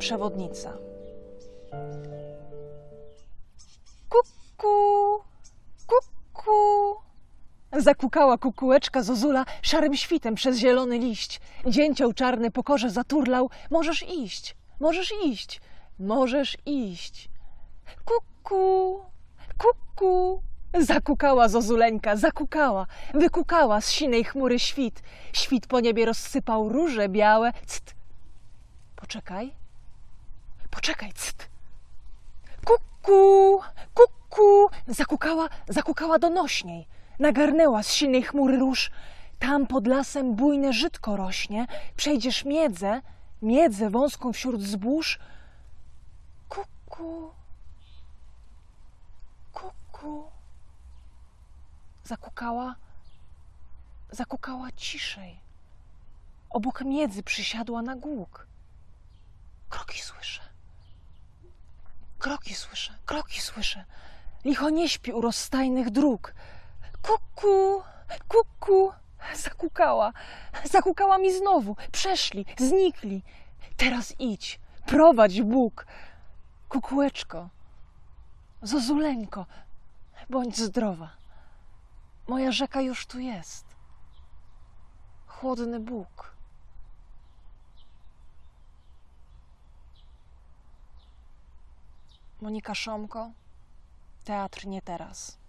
przewodnica. Kuku, kuku. Zakukała kukułeczka Zozula szarym świtem przez zielony liść. Dzięcioł czarny po korze zaturlał. Możesz iść, możesz iść, możesz iść. Kuku, kuku. Zakukała Zozuleńka, zakukała, wykukała z sinej chmury świt. Świt po niebie rozsypał róże białe. Ct. Poczekaj, poczekaj, ct. Kuku, kuku. Zakukała donośniej. Nagarnęła z sinej chmury róż. Tam pod lasem bujne żytko rośnie. Przejdziesz miedzę wąską wśród zbóż. Kuku, kuku. Zakukała ciszej. Obok miedzy przysiadła na głóg. Kroki słyszę. Kroki słyszę, kroki słyszę. Licho nie śpi u rozstajnych dróg. Kuku, kuku. Zakukała mi znowu. Przeszli, znikli. Teraz idź, prowadź Bóg. Kukułeczko, Zozuleńko, bądź zdrowa. Moja rzeka już tu jest. Chłodny Bóg. Monika Szomko, Teatr Nie Teraz.